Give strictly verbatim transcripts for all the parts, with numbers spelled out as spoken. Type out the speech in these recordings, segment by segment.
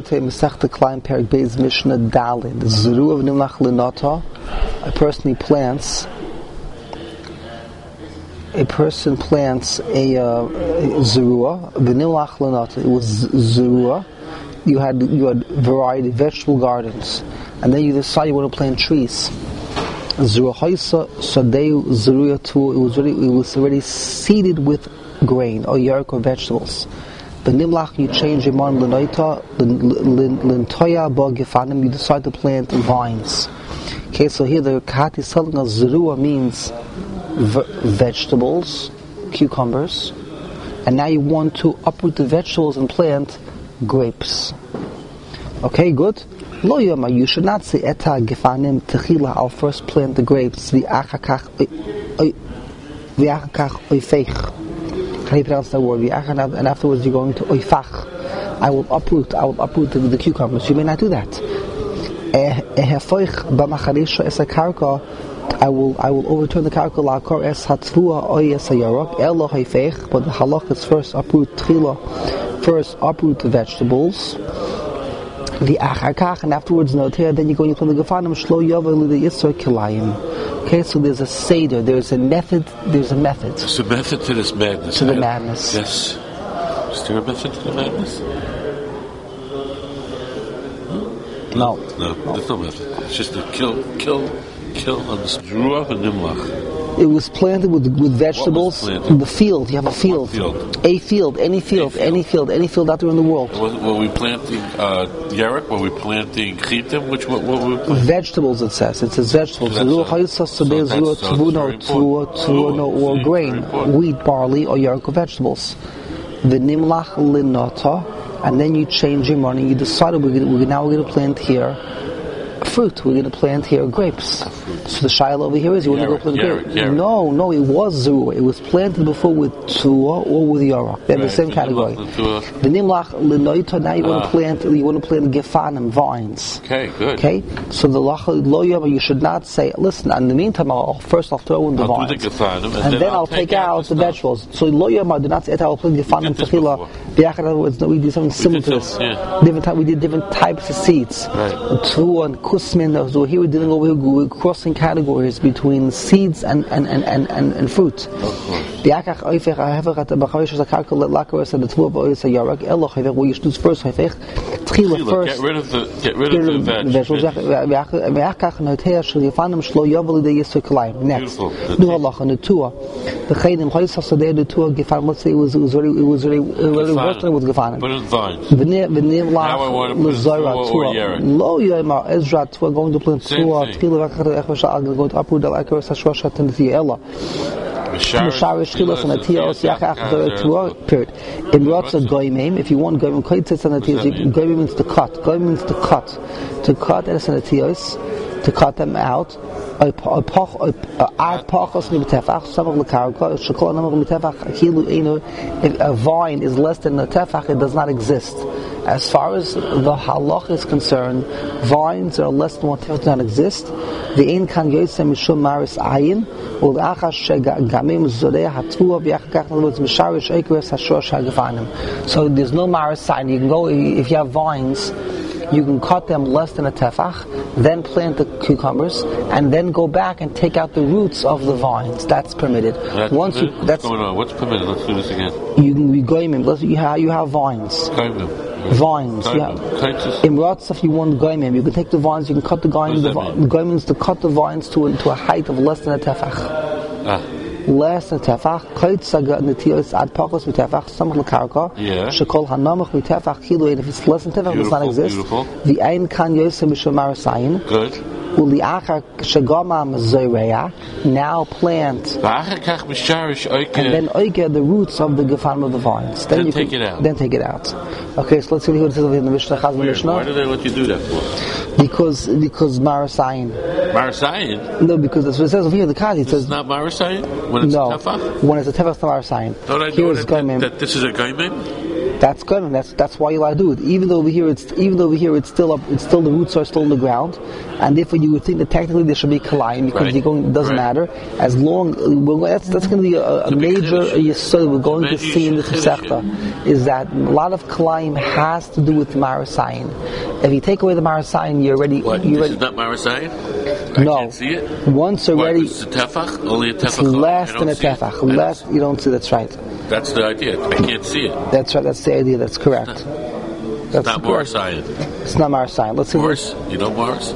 according to Masechta Klein Perek Beis Mishnah Daled, Zeruah v'nimlach linata, a person he plants, a person plants a, uh, a Zeruah v'nimlach linata. It was Zeruah. You had you had variety of vegetable gardens, and then you decide you want to plant trees. Zeruah haisa sadeu Zeruah tu. It was already it was already seeded with grain or yark or vegetables. The nimlach, you change your mind, l'noita, l'ntoya ba gefanim, you decide to plant vines. Okay, so here the Kahat is telling us Zeruah means v- vegetables, cucumbers, and now you want to uproot the vegetables and plant grapes. Okay, good. Lo yoma, you should not say eta gefanim techila, I'll first plant the grapes, the achakach, the achakach oifeich. How do you pronounce that word? And afterwards you're going to oifach. I will uproot, I will uproot the, the cucumbers. You may not do that. I will I will overturn the karka la'akor es hatzvua oy es hayarok elo hayfech. But the halach is first uproot tchila, first uproot the vegetables. The acharkach, and afterwards no tear. Then you go and you plant the gefanim shlo yovel the yisor kilayim. Okay, so there's a seder, there's a method, there's a method. There's a method to this madness. To the madness. Yes. Is there a method to the madness? No. No, no, there's no method. It's just to kill, kill, kill on the Zeruah and Nimlach. It was planted with with vegetables. In the field, you have a field. field. A field, any field, field, any field, any field out there in the world. Was, were we planting uh, yarek? Were we planting chitim? Which what, what were we planting? Vegetables, it says. It says vegetables. So or grain, wheat, barley, or yarek or vegetables. The nimlach linata, and then you change your money. You decided we're, gonna, we're now we're going to plant here fruit. We're going to plant here grapes. So the shaila over here is you want to go plant grapes. No, no, it was Zeruah. It was planted before with Tuah or with Yarah. They're right, the same the category. The Nimlach Lenoita, now you want to plant you want to plant Gefanim, vines. Okay, good. Okay? So the Lach Lo Yama, you should not say, listen, in the meantime I'll first I'll throw in the I'll vines. The Gefanim, and, and then, then I'll, I'll take, take out, out the vegetables. So Lo Yama, do not say I'll plant Gefanim Techila. In other words, no, we did something similar to this. Yeah. Different type, we did different types of seeds. Right. Tuah and Kusmin. So here we're dealing over here, we're crossing categories between seeds and and and and, and, and fruit. The akach oifech ahevach at b'chavish zakarka lakaros and the tuah b'oyis yarak elo havech. What you should do first havech tchila first. Get rid of the get rid of the vegetables. Ve'akach noteah shel yafanim shlo yovel the yisur kalayim. Next, do halacha the tuah. The chayim chayis hasadeh the tuah gefan. Let's say it was it was already it was already worse than with gefanim. Put in vines. V'nim lach Now I want to put tuah or yarek. Lo yoma Ezra tuah going to plant tuah. Tchila v'akach echvasha agel going to uproot the akaros hashrosh hatanthi ella. Misharish chilas and atiyos yachach the tuah. Period. In Rotsa goyim, if you want goyim, koitzes and atiyos. Goyim means to cut. Goyim means to cut. To cut and atiyos, to cut them out. A vine is less than a tefach, it does not exist. As far as the halach is concerned, vines are less than one tefach, do not exist. The ein kan yosem mishum maris ayin, ul achas shegamim zodeh hatua v'yachakach nalvutz misharish ekres hashosh hagafanim. So there's no maris ayin. You can go if you have vines. You can cut them less than a tefach, then plant the cucumbers, and then go back and take out the roots of the vines. That's permitted. That's Once permitted? you, that's What's going on? What's permitted? Let's do this again. You can be goyim. You have you have vines. Goyim. Vines. Yeah. In Ratz, if you want goyim, you can take the vines. You can cut the goyim. The goyim means to cut the vines to to a height of less than a tefach. Ah. Less than tefach, koitzaga netiyos ad pachos mitefach, samach lekarka. Yeah. Shekol hanamach mitefach kilo. And if it's less than tefach, it does not exist. The ein kan yosem mishomar sayin. Good. Uli achar shagama mazoreya. Now plant. And then oike the roots of the gefan of the vines. Then, then you take can, it out. Then take it out. Okay, so let's see what it says in the Mishnah. Chaz Mishnah. Why do they let you do that for? Because because marasayin. Marasayin? No, because that's what it says over here. The Kazi says it's not marasayin when it's no, a tefach. When it's a tefach, it's not marasayin. Don't I know that, that, that this is a goyim? That's good. That's that's why you allowed to do it. Even though over here it's even though over here it's still up, it's still the roots are still in the ground, and therefore you would think that technically there should be kalayim because Right. you're going. It doesn't Right. matter as long. Well, that's that's going to be a, a It's a big major chiddush. yesod we're going to Maybe you see in the should finish Masechta is that a lot of kalayim has to do with marasayin. If you take away the marasayin, you're already What? you're This already is not Marasayan? I no. can't see it? Once What, already. it's a tefach? Only a It's tefach? less I don't than a see it. tefach. I don't Less, see- you don't see. That's right. That's the idea. I can't see it. That's right. That's the idea. That's correct. It's That's not correct. Marasayan. It's not marasayin. Let's see. Morris? You know Morris?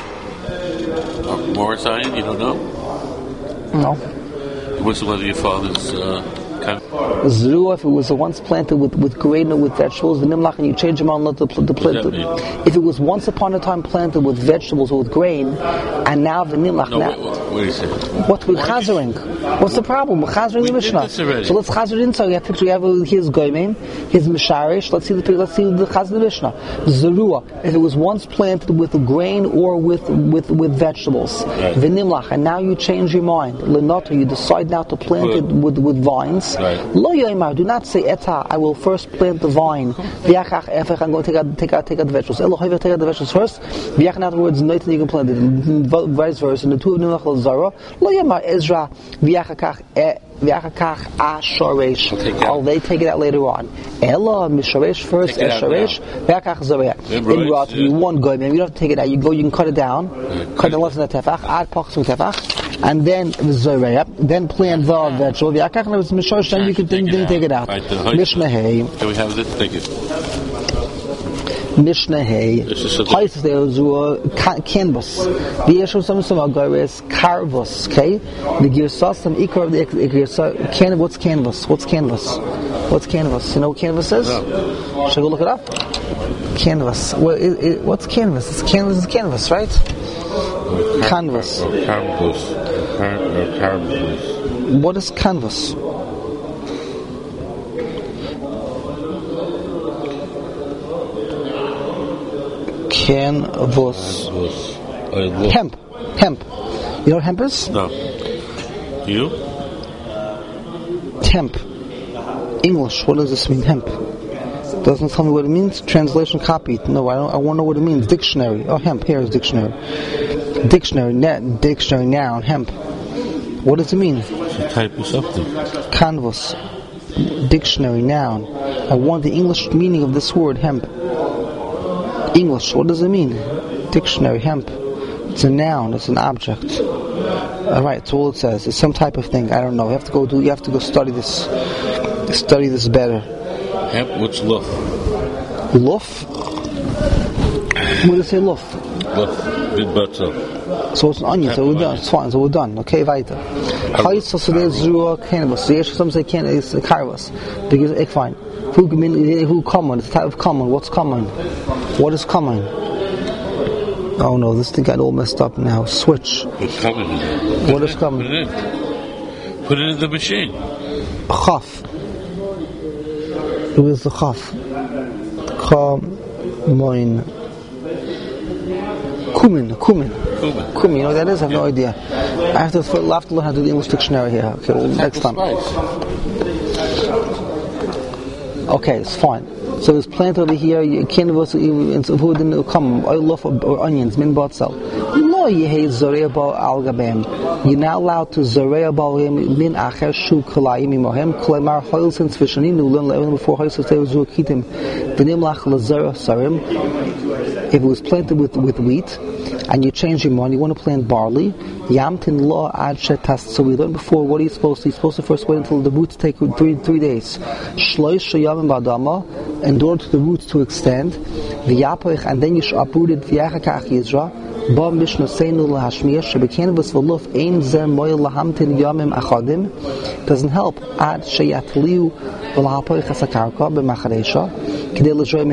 Marasayan? You don't know? No. What's one of your father's uh, kind of... Zerua, if it was once planted with, with grain or with vegetables, the nimlach, and you change them on the, the, the plant. What does that If it was once upon a time planted with vegetables or with grain, and now the nimlach, No, now, wait, wait, what do you say? what we're chazering? What's the problem? We're chazering We the did Mishnah. this already. So let's chazer inside. We have picture. We have uh, here's goyim, here's misharish. Let's see the let's see the chazer the Mishnah. Zerua, if it was once planted with grain or with with with vegetables, Right. the nimlach, and now you change your mind. Lenota, you decide now to plant it Good. with with vines. Right. Lo yoimar, do not say eta. I will first plant the vine. V'yachach efech, I'm going to take out take out take out the vegetables. Elo hoiver, take out the vegetables first. V'yachach, in other words, nothing you can plant it. Vice versa. And the two of them are zara. Lo yoimar Ezra v'yachach e. V'yachach asharesh. I'll take it out. Oh, they take it out later on. Ella misharesh first, Take it out esharesh. V'yachach zara. In Right, rot, yeah. you one go. Maybe you don't have to take it out. You go. You can cut it down. Cut it less than a tefach. Add pachs with tefach, and then zara. Then plant the vegetable. V'yachach, and it was misharesh. Then you can then you take it out. Right, the- Mishnah hey. Can we have this? Thank you. Mishnah hey. This is something- Heißt der so canvas. Die erste some some is carvus, okay? The girsas some ikar of the girsas can what's canvas? What's canvas? What's canvas? You know what canvas is? No. Should I go look it up? Canvas. What it, it, what's canvas? It's canvas is canvas, right? Canvas. Or canvas. Or canvas. What is canvas? Canvas. Hemp. Hemp. You know what hemp is? No. You? Hemp. English. What does this mean? Hemp. Doesn't tell me what it means. Translation copied. No, I don't. I want to know what it means. Dictionary. Oh, hemp. Here is dictionary. Dictionary. Net. Dictionary. Noun. Hemp. What does it mean? It's a type of something. Canvas. Dictionary. Noun. I want the English meaning of this word. Hemp. English. What does it mean? Dictionary. Hemp. It's a noun. It's an object. All right. That's all it says. It's some type of thing. I don't know. You have to go do. You have to go study this. Study this better. Hemp, what's luf? Luf? What does it say luf? Luf, big butts. So it's an onion, so we're done. onion. It's fine, so we're done. Okay, weiter. Heißt, so there's zero cannabis. So yes, some say cannabis, it's carvus. Because, ik fine. Who, who common? It's a type of common. What's common? What is common? Oh no, this thing got all messed up now. Switch. What's coming? What is common? Put it in. Put it in the machine. Chaf. It was the chaf. Kamoin. Kumin. Kumin. Cumin. Kumin. You know what that is? I have no idea. I have to, I'll have to learn how to do the English dictionary here. Okay, well, next time. Okay, it's fine. So there's plant over here. You can't who didn't come. Oil loaf or onions. Min batzal. No, you hate zorea ba al gabem. You're not allowed to zorea ba min acher shu kolayim imohem. Kolamar hoil since vishani nulan le'evin before hoil since they was zuakitim. V'nim lach lazera sarim. If it was planted with with wheat, and you change your mind, you want to plant barley. Yamtin lo ad shetas. So we learned before. What are you supposed to? You're supposed to first wait until the roots take three three days. Shloish shayamim badama. In order to the roots to extend, v'yapoich, and then you should uproot it. V'yachakach yizra. Ba mishna seinu lahashmiya shebekanavus v'luf ein zem moil lahamtin yamim achadim. Doesn't help. Ad sheyatliu v'lahapoich hasakarka b'macharesha. These type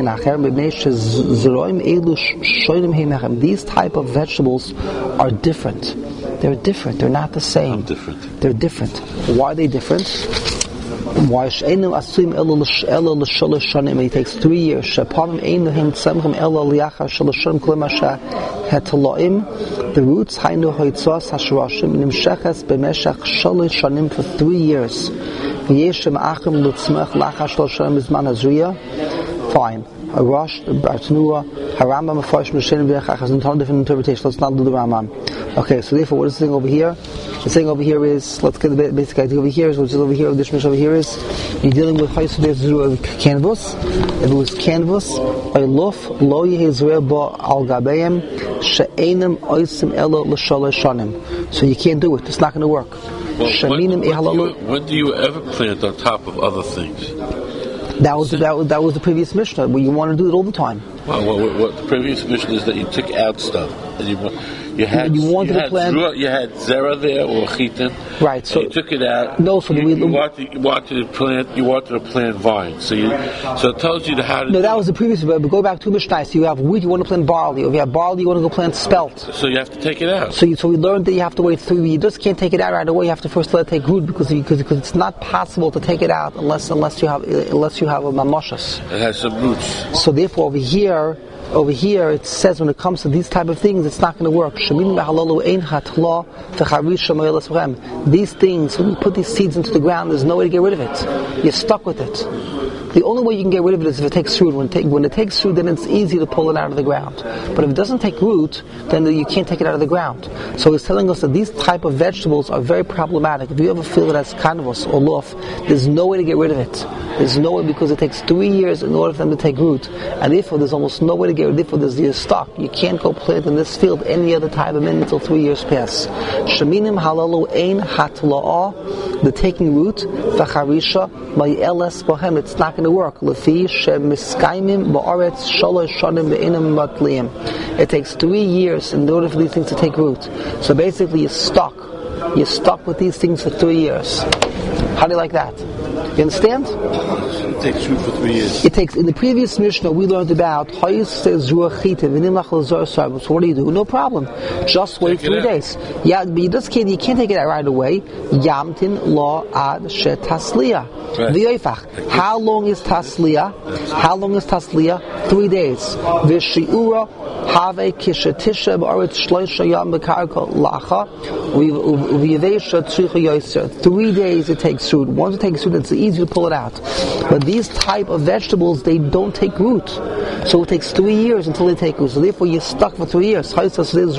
of vegetables are different. They're different. They're not the same. I'm different. They're different. Why are they different? Why she'enu asum ela ela l'shalosh shanim? It takes three years. She'panim einu him tzemchim ela liachar shalosh shanim kol masha hetalaim. The roots hainu hoitzos hashroshim nimsheches b'meshach shalosh shanim for three years. V'yeshem achim lutzmech lachar shalosh shanim bizman hazriya. Fine. A Rosh, the Bartanua, Harambam, Mefarish, Meshenim, V'echach, in ton different interpretations. Let's not do the Rambam. Okay, so therefore, what is the thing over here? The thing over here is, let's get the basic idea over here, is which is over here, the Shmish over here is, you're dealing with Chaysudir Zuru canvas. If it was canvas, by Luf, Lo Yehe Zruah Ba Al Gabeim, She'enim Oisim Elo L'Shalosh Shanim. So you can't do it, it's not going to work. Well, when, when, do you, when do you ever plant on top of other things? That was, that was that was the previous Mishnah, where you want to do it all the time. Well, what, what the previous Mishnah is that you took out stuff. And you, you had you wanted you to had plant. Zera, you had Zera there or Chitin. Right. So you took it out. No. So you, we you wanted you wanted to plant. You wanted to plant vines. So you so it tells you how to. No, do that it. was the previous. But go back to Mishnah. So you have wheat, you want to plant barley. If you have barley, you want to go plant spelt. So you have to take it out. So you, so we learned that you have to wait three. You just can't take it out right away. You have to first let it take root because because because it's not possible to take it out unless unless you have unless you have a mamoshas. It has some roots. So therefore, over here. Over here, it says when it comes to these type of things, it's not going to work. These things, when you put these seeds into the ground, there's no way to get rid of it. You're stuck with it. The only way you can get rid of it is if it takes root. When it, take, when it takes root, then it's easy to pull it out of the ground. But if it doesn't take root, then you can't take it out of the ground. So he's telling us that these type of vegetables are very problematic. If you ever feel it as canvas or loaf, there's no way to get rid of it. There's no way because it takes three years in order for them to take root. And therefore, there's almost no way to get rid of it. Therefore, there's you're stuck. You can't go plant in this field any other time of minute until three years pass. Sheminim halalu ein hatla'ah, the taking root, v'charisha, ma'yeles bohem, it's not going to work. Lefi shemiskaimim ba'aretz shalosh shanim be'inam matliim. It takes three years in order for these things to take root. So basically, you're stuck. You're stuck with these things for three years. How do you like that? You understand? It takes root for three years. It takes, in the previous Mishnah, we learned about, so what do you do? No problem. Just wait Take three days. Yeah, but you just can't, you can't take it out right away. Yamtin lo ad she tasliya. How long is tasliya? How long is tasliya? Three days. V'shi'ura have kishatisha b'aretz shloisha yam b'karka lacha v'yavesha tzricha yoser. Three days it takes root. Once it takes root, it's easy to pull it out. But these type of vegetables, they don't take root. So it takes three years until they take root. So therefore you're stuck for three years. Don't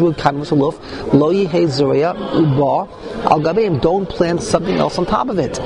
plant something else on top of it.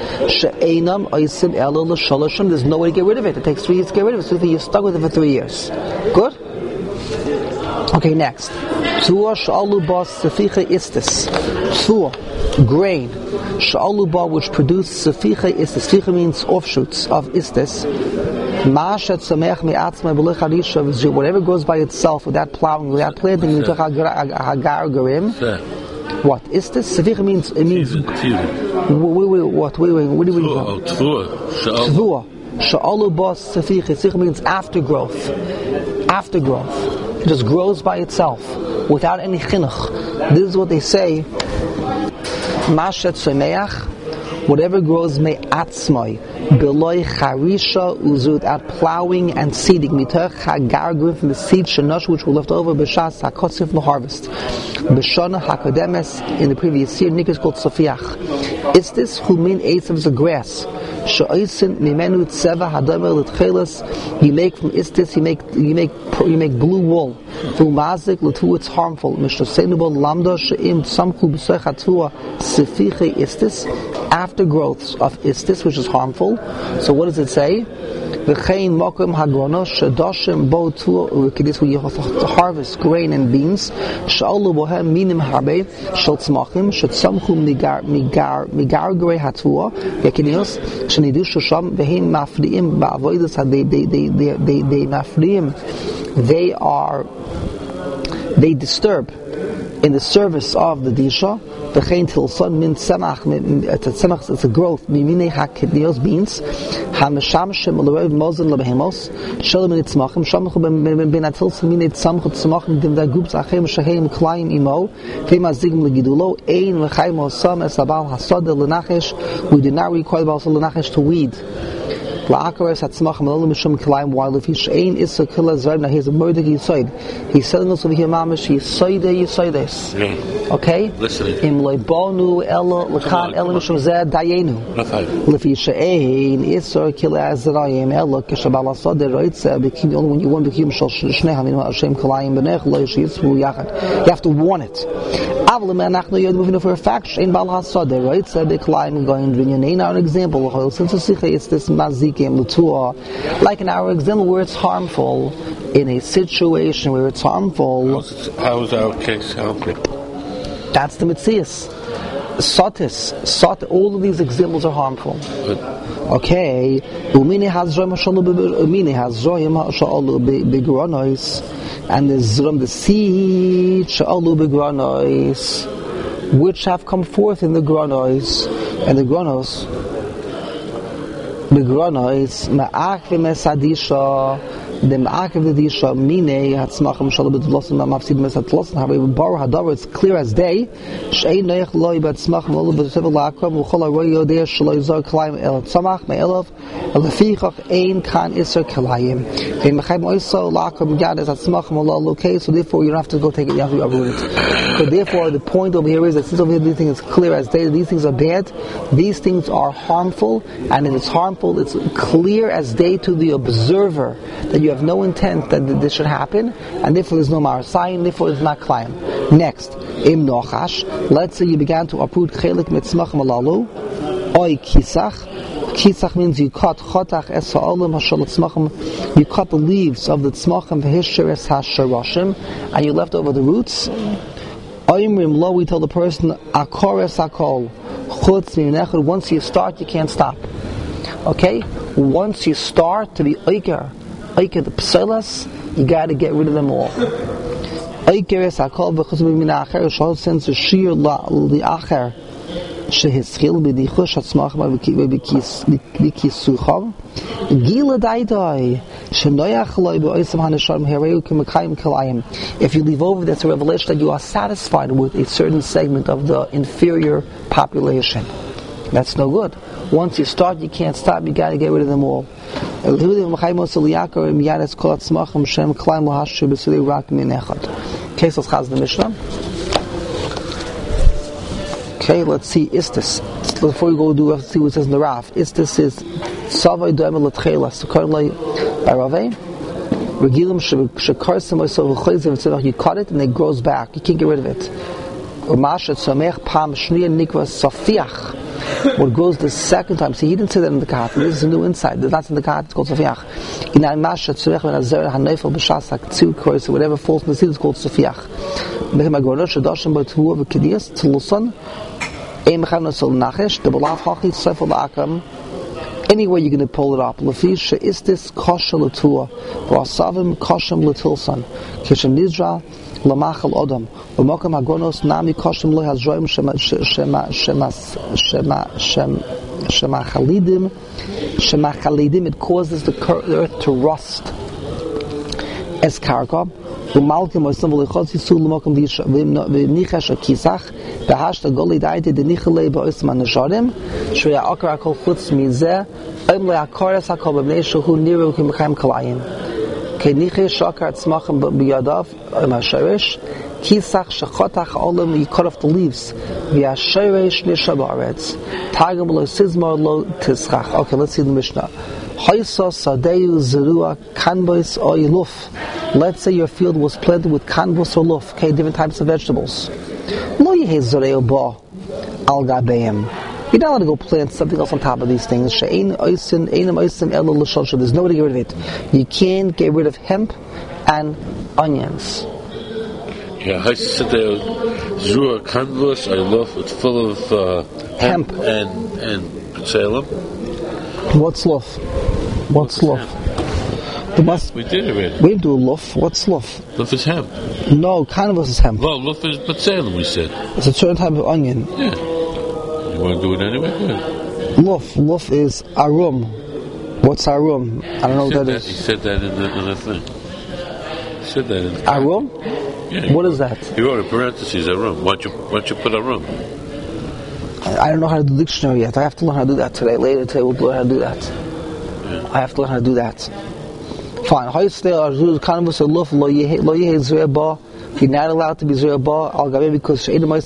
There's no way to get rid of it. It takes three years to get rid of it. So you're stuck with it for three years. Good? Okay, next. Tzur sha'aluba seficha istis. Tzur, grain. Sha'aluba, which produce seficha istis. Seficha means offshoots of istis. Ma'ashat samech me'atzmai b'lech harisha v'zir. Whatever grows by itself without plowing, without planting, into hagar garim. What? Istis? Seficha means, it means, wait, wait, what? Wait, wait, what do we mean? Tzur. Tzur. Sha'aluba seficha. Seficha means aftergrowth. Aftergrowth. It just grows by itself, without any chinuch. This is what they say. Mashet semeach, whatever grows me'atzmai, beloy charisha uzut, at plowing and seeding, mitach hagargrim, from the seed shenosh, which were left over, b'shas hakotzim, from the harvest. B'shana hakademes, in the previous year, nikos called sofiach. Is this humin eitz of the grass? Sha'osin mimenu tzeva hadamer l'tchelas. You make from istis, you make you make you make blue wool. V'umazik l'tu, it's harmful. Mishtosenubal lamda she'im samchu b'soich hatua sefiche istis, aftergrowths of istis, which is harmful. So what does it say? V'chein mokum hagrono shedoshim bo tu. This where you harvest grain and beans. Sha'olu bohem minim harbe shel tzmachim shetzamchu migar migar migar grei hatua. Yakinios shenidu shosham v'hein mafriim ba'avodas they they they they they they mafriim. They are they disturb in in the service of the disha. V'chein tilson min tzemach, it's a tzemach, it's a growth. Mimine hakidnios beans. Hameshamshem l'roiv mozen lebehemos. Shalom min tzmachim. Shamchu ben atilson min tzamchu tzmachim dim v'gubs achem shehem klayim imo. V'ema zigim legidulo. Ein v'chayim osam es abal hasodeh l'nachesh. We do not require the Baal l'nachesh to weed. La'akares hatzmachim l'olam mishum klayim. While if he's ein issa kila zayim, now he's a murder yisoid. He's selling us over here mamish yisoide yisoides. Okay? Listening. Im leibonu elo lekan elo mishum zeh dayenu. Lefi she'ein issa kila zayim elo keshabal asod deroitze bekim only when you want bekim shal shnei haminu Hashem klayim b'nech lo yishitzu yachad. You have to warn it. Avle me'anachnu yod moving for a fact she'ein bal hasod deroitze beklayim going v'nyanein. Now an example, since it's this mazik like in our example where it's harmful, in a situation where it's harmful. How is our case harmful? That's the Metzias. Sotis, Sot, all of these examples are harmful. Okay. Umini hazroim ha'alu begronois, and the zrom, the seed sha'alu begronois, which have come forth in the gronois, and the gronos. Begronois ma'akev mesadisha, the ma'akev the disha mine hatzmachim shalom b'tlosin ma'mafsid mesatlosin. However, bar hadavar, it's clear as day. She'ein noich loy b'tzmachim olu b'tevel la'akram u'chol ha'roy yodeh shelo yizor kalayim el tzamach me'elav lefichach ein kan iser kalayim ve'mechayim oiso la'akram yad es hatzmachim olu. Okay, so therefore you don't have to go take it, you have to uproot it. So therefore the point over here is that since over here these things is clear as day, these things are bad, these things are harmful, and if it's harmful, it's clear as day to the observer that you have no intent that this should happen, and therefore there's no marasayin, therefore it's not climb. Next, im nochash, let's say you began to uproot chelik mitzmachim alalu, oi kisach. Kisach means you cut chotach es ha'olim hashal tzmachim, you cut the leaves of the tzmachim v'hisher es ha'sharashim, and you left over the roots. Oimrim lo, we tell the person akor es hakol, chutz minechad. Once you start, you can't stop. Okay? Once you start to be oiker, oiker the pselas, you got to get rid of them all. Oiker es hakol v'chutz minechad shal since the shir li'acher shehischil b'dichush hatzmachim v'kisuchav gila daidai shenoyach loy b'oisam hanesham hereu k'mekayim kalayim. If you leave over, that's a revelation that you are satisfied with a certain segment of the inferior population. That's no good. Once you start, you can't stop. You got to get rid of them all. Okay, so let's chaz the Mishnah. Okay, let's see Istis. Before we go do, let's see what it says in the Raf. Istis is Savai Doemel L'Tchelas. So currently by Raveh, Regilim Shekarsim Oisov V'Choyzim V'Tzivach, you cut it and it grows back. You can't get rid of it. Umashat Somech Pam Shniya Nikva Sofiach. What grows the second time. See, he didn't say that in the Kahat. This is a new insight. That's in the Kahat. It's called Sofiach. In Mashat Somech When Azer HaNeifel B'Shas HaKtziv Krois, whatever falls in the seed is called Sofiach. Mechem HaGorot Shadashim B'Tvuah V'Kediyas Tziluson. Anywhere you're going to pull it up. Lefisha is this kosher latua. Vasavim koshem latilson. Kishem nizra lamachal odam. V'mokam hagonos nami koshem lo hazroim shema shema shema shema shema chalidim shema chalidim. It causes the earth to rust. Es karka. Umalkim oisam v'lichotzi sul l'mokam v'nichash akisach. Behashta goli daite de nichelei ba'oisam anasharim shreya akar akol chutz mizeh oim le'akaras hakol b'bnei shehu niru k'mekayim kalayim k'nichei shakar tzmachim b'yadav oim ha'sherish kisach shechotach olim, you cut off the leaves v'ha'sherish nisha ba'aretz tagim lo sizmar lo tischach. Okay, let's see the Mishnah. Hoysa sadeu zerua kanbos or iluf. Let's say your field was planted with kanbos or luf, okay, different types of vegetables. Lo yehei zereu ba al gabeim. You're not allowed to go plant something else on top of these things. She'ein oisin, einam oisim elo l'shosha. There's no way to get rid of it. You can't get rid of hemp and onions. Yeah, I said there zerua kanbos, I love it's full of uh, hemp, hemp and and Salem. What's love? What's love? There must, We did already. we didn't do a luf. What's luf? Luf is hemp. No, canvas is hemp. No, luf is b'tzelem, we said. It's a certain type of onion. Yeah. You want to do it anyway? Good. Luf. Luf is arum. What's arum? I don't know what that, that is. He said that in the, in the thing. He said that in the Arum? Yeah. What is that? He wrote in parentheses a room. Why don't you, why don't you put a room? I, I don't know how to do dictionary yet. I have to learn how to do that today. Later today we'll learn how to do that. Yeah. I have to learn how to do that. Fine. You're not allowed to be zera ba al gabe because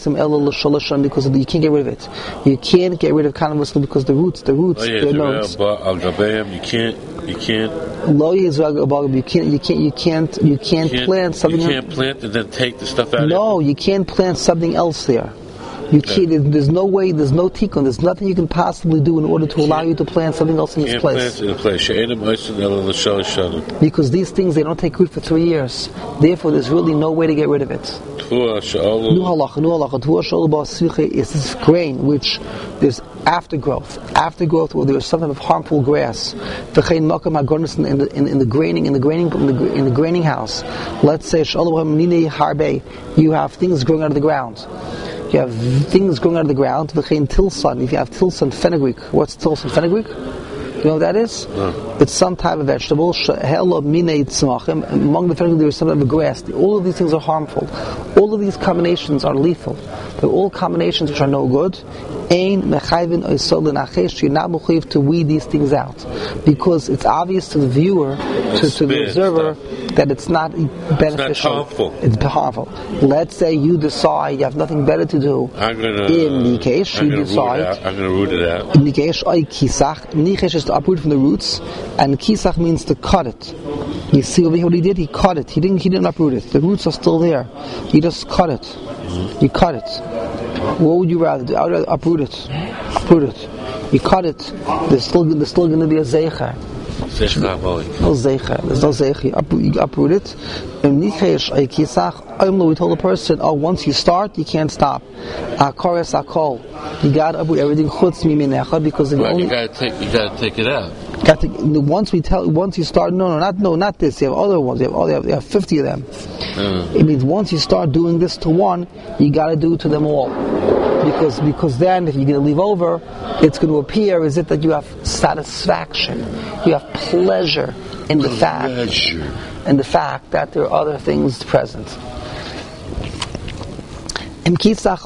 because you can't get rid of it. You can't get rid of canvas because the roots, the roots, Oh yeah, their zera nodes. ba al gabeim. You can't, you can't, Lo yezra ba, you can't, you can't, you can't, you can't you can't plant something. You can't plant and then take the stuff out. No, you can't plant something else there. You can't. Okay. There's no way. There's no tikkun. There's nothing you can possibly do in order to allow you to plant something else in You its can't place. plant in a place. She'enim oisin ela l'shalosh shanim. Because these things, they don't take root for three years. Therefore, there's really no way to get rid of it. Tfua she'olu. Nu halacha, nu halacha. Tvuah she'olu ba'asviche is this grain which there's aftergrowth, aftergrowth where there's some type of harmful grass. V'chein makam hagonis in the in, in the graining in the graining in the, in the graining house. Let's say she'olu nine harbe. You have things growing out of the ground. You have things growing out of the ground. V'chein tilsan. If you have tilsan fenugreek, what's tilsan fenugreek? You know what that is? No. It's some type of vegetable. Among the fenugreek there is some type of grass. All of these things are harmful. All of these combinations are lethal. They're all combinations which are no good. You're not mechuyev to weed these things out, because it's obvious to the viewer, to, to the observer, that it's not beneficial. It's not harmful. It's harmful. Let's say you decide you have nothing better to do. I'm gonna. In the case, I'm you gonna decide. root it out. I'm going to root it out. In the case, oy kisach. Nichesh is to uproot from the roots, and kisach means to cut it. You see over here what he did? He cut it. He didn't. He didn't uproot it. The roots are still there. He just cut it. Mm-hmm. You cut it. What would you rather do? I would rather uproot it. Uproot it. You cut it. There's still there's still going to be a zeicher. Zeicher Amolik. No zeicher. There's no zeicher. You uproot, you uproot it. And nichesh oy kisach. We told the person, oh, once you start, you can't stop. Akares akol. You got to uproot everything chutz miminecha, because if Right, only you got to take. You got to take it out. Got to, once we tell, once you start, no, no, not, no, not this. You have other ones. You have, oh, you have, you have fifty of them. Mm. It means once you start doing this to one, you got to do it to them all, because because then if you're going to leave over, it's going to appear as if that you have satisfaction, you have pleasure in the fact, Pleasure. in the fact that there are other things present. Because it's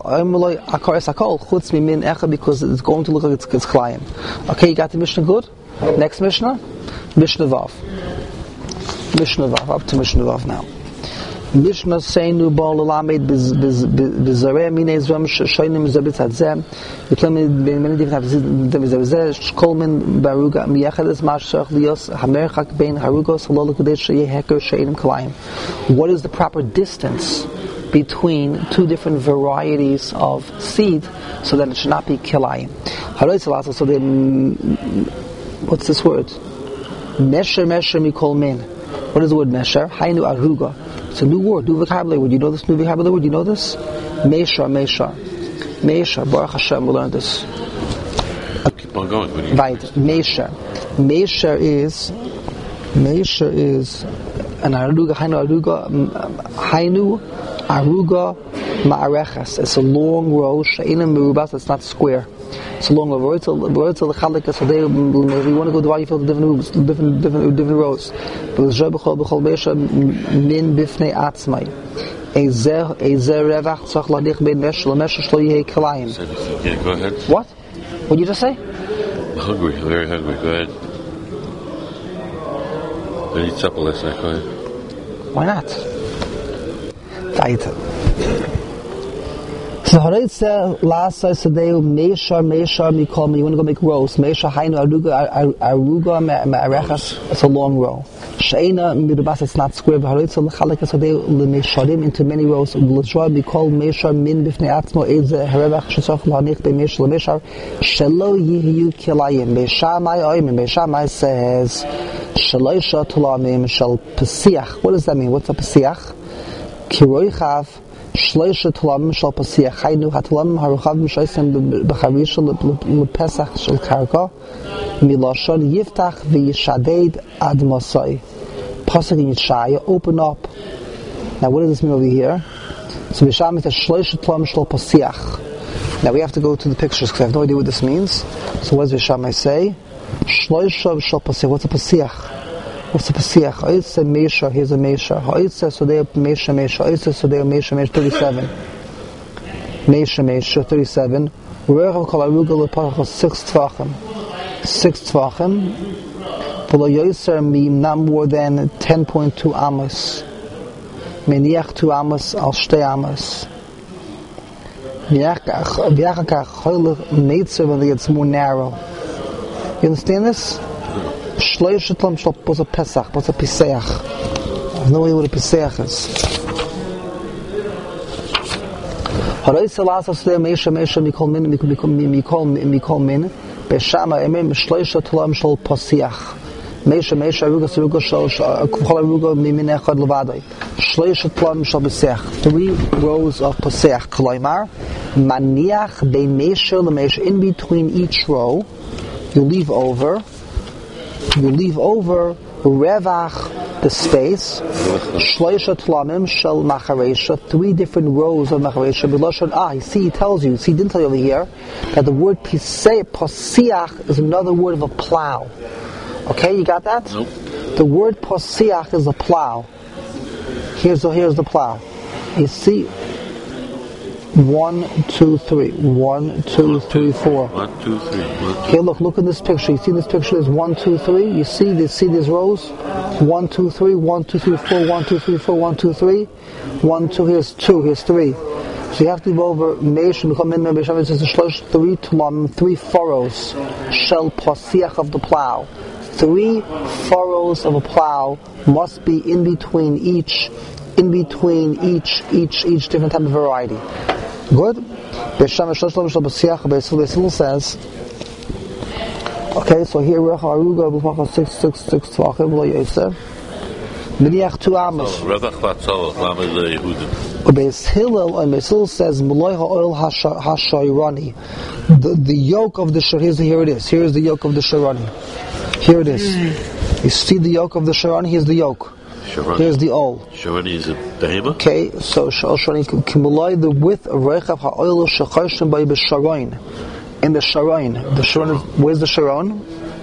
going to look like it's, it's Chlayim. Okay, you got the Mishnah good? Next Mishnah? Mishnah Vav. Mishnah Vav, up to Mishnah Vav now. Mishnah Seinu Ba L'Lamed B'Zareh Minei Zram Shoynim Zebit Hadzem. You claim many different types of Zeh. Shkolmen Baruga Miyachades Mashach Lios Hamerchak Bein Harugos Halol Kadesh Sheyeh Heker Sheinim Kalayim. What is the proper distance between two different varieties of seed, so that it should not be kilayim? So they, what's this word? Mesher, mesher, mikol min. What is the word mesher? Hainu aruga. It's a new word, new vocabulary word. You know this new vocabulary word? You know this? Mesher, mesher, mesher. Baruch Hashem, we learned this. Keep on going. What do you Right, mesher. Mesher is, mesher is an aruga. Hainu aruga. Hainu aruga ma'areches. It's a long row. She'inam merubas. It's not square. It's a long row. It's a it's a lechalek. So they, if you want to go divide, you fill the different rows, different different different rows. But zeh b'chol b'chol beisha min bifnei atzmai. Ezer ezer revach tzach ladich ben mesh lemesh shlo yehei kalayim. Yeah, go ahead. What? What did you just say? I'm hungry. I'm very hungry. Go ahead. I need supper last night. Go ahead. Why not? Weiter. So Horeitze last I said they Meishar Meishar Mikol. You want to go make rows? Meishar Hainu Aruga Aruga Me'arechas. It's a long row. Sheina Midubas. It's not square. But Horeitze Lechalek so they Meisharim into many rows. L'Shor Mikol Meishar Min Bifnei Atzmo Eze Herevach Shesach L'Hanich BeMeishar LeMeishar Shelo Yihiyu Kilayim. Beishamai Oimim. Beishamai says Shaloisha Tulamim Shal Pesiach. What does that mean? What's a Pesiach? Kiroichav Shloisha Tulamim Shal Pesiach. Hainu Hatulamim Haruchavim Shoisem B'Chavisha L'Pesach Shal Karka Miloshon Yiftach V'Yishaded Ad Mosoi. Pasuk in Yeshaya, open up. Now what does this mean over here? So Bisham says Shloisha Tlam Shel Pasiach. Now we have to go to the pictures because I have no idea what this means. So what does Bisham say? Shloisha Shel Pasiach. What's a Pasiach? What's a Pasiach? Ha'itze Mesha, here's a Mesha. Ha'itze Sodei Mesha Mesha. Ha'itze Sodei Mesha Mesha, thirty-seven. Mesha Mesha, thirty-seven. Rechav Kol Aruga Lepachach, six Tvachim. Six Tvachim. V'lo Yoser Mi, not more than ten point two Amos. Meniach two Amos al Shtei Amos. V'yachakach Choylech Neitzer, when it gets more narrow. You understand this? Shloisha Tlam Shel, what's a Pesach? What's a Piseach? I have no idea what a Piseach is. Haray Salas Asle Meisha Meisha Mikol Min Mikol Mikol Mikol Min Beshama Emem Shloisha Tlam Shel Pasiach Meisha Meisha Aruga Saruga Shel Kol Aruga Mimin Echad Levadai Shloisha Tlam Shel Pasiach, three rows of Pasiach. Kolaymar Maniach Be Meisha LeMeisha, in between each row you leave over you leave over Revach, the space, Shloisha Tlamim Shel Macharesha, three different rows of Macharesha. B'lashon, ah, you see, he tells you, see, he didn't tell you over here, that the word Pasiach is another word of a plow. Okay, you got that? Nope. The word Pasiach is a plow. Here's the, here's the plow. You see, one, two, three. One, two, three, four. One, two, three. One, two. Here, look, look at this picture. You see this picture? There's one, two, three. You see this? See these rows? One, two, three. One, two, three, four. One, two, three, four. One, two, three. One, two. Here's two. Here's three. So you have to leave over Meish and become in Meish. It says three tulam, three furrows. Shel Pasiach of the plow. Three furrows of a plow must be in between each, in between each, each, each different type of variety. Good? Besham Shloshlam Shel Pasiach. Beisil says. Okay, so here Rechav Aruga B'Pachas six six six Tvachim Lo Yosef. Miniach two Amos. Revach Latzal Lamed Yehudim. Beis Hillel and Beis Hillel says Maloi Ha'oil Hashayrani. The the yoke of the Shayrani. Here it is. Here is the yoke of the Shayrani. Here it is. You see the yoke of the Shayrani. Here's the yoke. Sharani. Here's the oil. Sharani is a behemoth. Okay, so Sharani Kimulai, the width of Rechav Ha'oil Shachayshim by B'Sharon. In the Sharon, the Sharon is, where's the Sharon?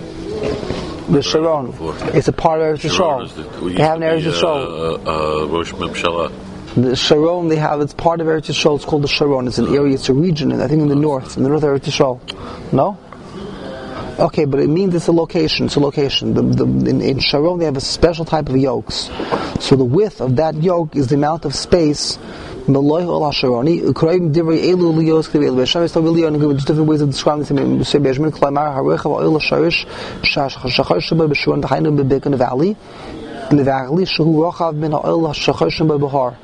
The Sharon. It's a part of Eretz Yisrael. They have an Eretz Yisrael. Uh, Rosh Memshala. The Sharon they have, it's part of Eretz Yisrael. It's called the Sharon. It's an area, it's a region, I think in the north, in the north of Eretz Yisrael. No? Okay, but it means it's a location. It's a location. The, the, in, in Sharon they have a special type of yokes. So the width of that yoke is the amount of space. Maloi Ol Hasharoni. Ukraim Divrei Elu Liyos K'Vei Elu. B'Shem Yisrael V'Liyon. There's different ways of describing this. Say B'Yashmin K'Laimar Harechav Oil Hasharish Shachar Sheba B'Shuron T'Hainu B'Bek in the valley. In the valley Shehu Rochav Min Ha'Oil Hashachar Sheba B'Har.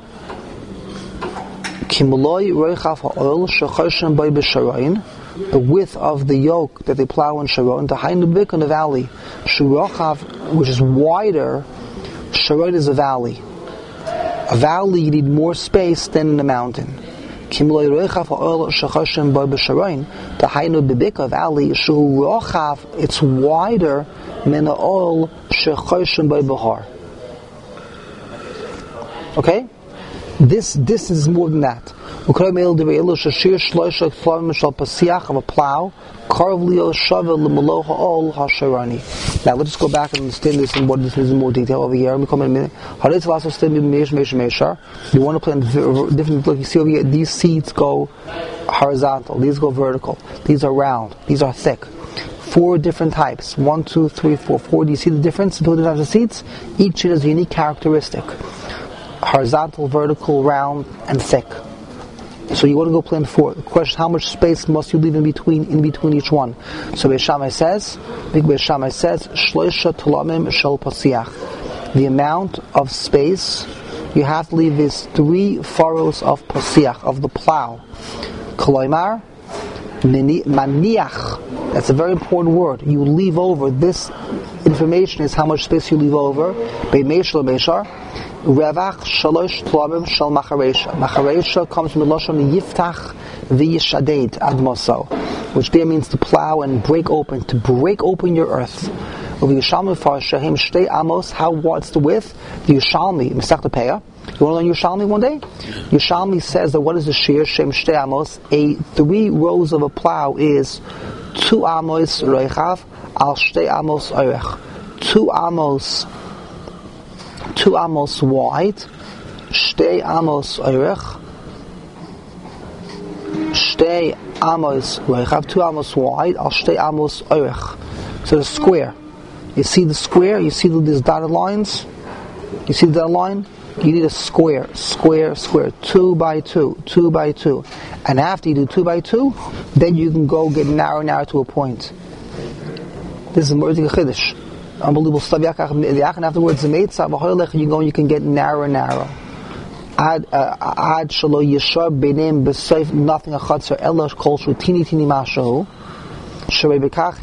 Ki Maloi Rochav Ha'Oil Shachar Sheba B'Sharon. The width of the yoke that they plow in Sharon, T'Hainu B'Bek in the valley. Shehu Rochav, which is wider. Sharon is a valley. A valley, you need more space than in a mountain. The Hainu Bibika valley, it's wider than the oil Shechoshem by Bahar. Okay? This distance is more than that. Of a plow. Now let's go back and understand this in what this is in more detail over here. You want to plant different. Look, you see over here, these seeds go horizontal, these go vertical, these are round, these are thick. Four different types. One, two, three, four, four. Do you see the difference between the types of seeds? Each has a unique characteristic. Horizontal, vertical, round, and thick. So you want to go plant four. The question: how much space must you leave in between in between each one? So Beis Shammai says, Big Beis Shammai says, Shloisha Tulamim Shel Pasiach. The amount of space you have to leave is three furrows of Pasiach, of the plow. Koloimar Maniach. That's a very important word. You leave over. This information is how much space you leave over. Beimeish Beishar. Revach Shalosh Tlamim Shal Macharesha. Macharesha comes from the Lashon Yiftach V'Yishaded Admoso, which there means to plow and break open, to break open your earth. Over Yerushalmi for Shahim Shtei Amos, how what's the width? The Yerushalmi, Masechta Peah. You want to learn Yerushalmi one day? Yerushalmi says that what is the shear? Shem Shtei Amos. A three rows of a plow is two amos reichav al Shtei Amos oirech. Two amos, two amos wide, Shtei Amos oirech. Shtei Amos reichav, two amos wide al Shtei Amos oirech. So the square. You see the square? You see these dotted lines? You see that line? You need a square, square, square, two by two, two by two. And after you do two by two, then you can go get narrow, narrow to a point. This is Mordechai Chiddush. Unbelievable stuff. Afterwards, you go and you can get narrow, narrow. Ad ad shalo yeshar beinem b'seif nothing a chatzar elash kol shu tini tini mashahu. That's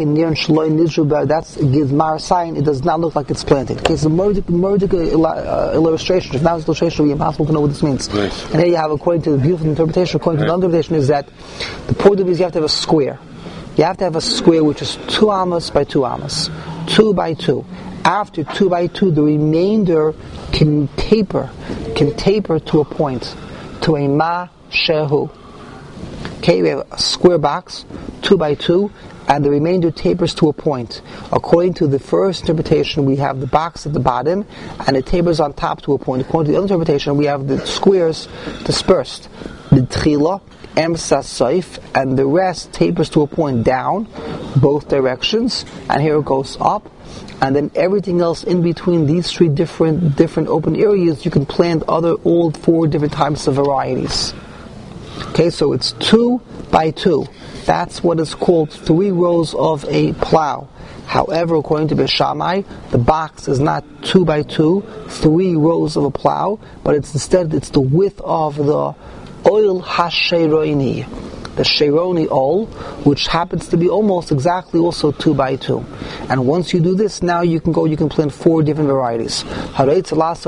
gives Mar sign. It does not look like it's planted. Okay, so Mordechai uh, illustration. If not this illustration, it would be impossible to know what this means. Nice. And here you have, according to the beautiful interpretation, according to the interpretation, is that the point of it is you have to have a square. You have to have a square which is two amos by two amos, two by two. After two by two, the remainder can taper, can taper to a point, to a ma shehu. Okay, we have a square box, two by two, and the remainder tapers to a point. According to the first interpretation, we have the box at the bottom, and it tapers on top to a point. According to the other interpretation, we have the squares dispersed. The tchila, emsa saif, and the rest tapers to a point down, both directions, and here it goes up. And then everything else in between these three different different open areas, you can plant other all four different types of varieties. Okay, so it's two by two. That's what is called three rows of a plow. However, according to Beis Shammai, the box is not two by two, three rows of a plow, but it's instead it's the width of the oil hasheironi, the sheironi oil, which happens to be almost exactly also two by two. And once you do this, now you can go, you can plant four different varieties. You want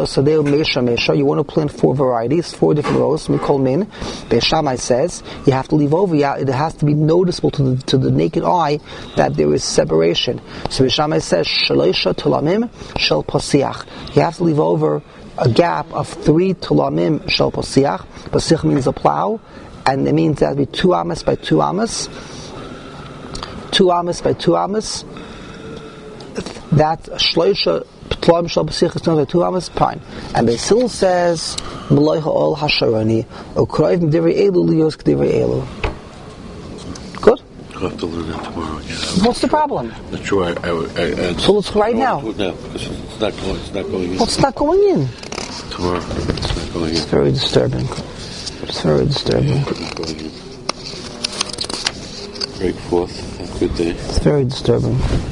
to plant four varieties, four different rows. Beis Shammai says you have to leave over. It has to be noticeable to the, to the naked eye that there is separation. So Beis Shammai says shaloisha tulamim shel pasiach. You have to leave over a gap of three tulamim shel pasiach. Pasiach means a plow. And it means that would be two amos by two amos. Two amos by two amos. That shloisha tloim shal b'sich is by two amos. Fine. And Beis Hillel says Meloicha ol hasharoni ukroiv m'divrei elu liyos k'divrei elu. Good. I'll have to learn that tomorrow again. What's the problem? Not sure. I, I, I, I, so let's right now. Do it now because it's not going. It's not going in. What's not going in? Tomorrow. It's not going in. It's very disturbing. It's very disturbing. Break forth. Have a good day. It's very disturbing.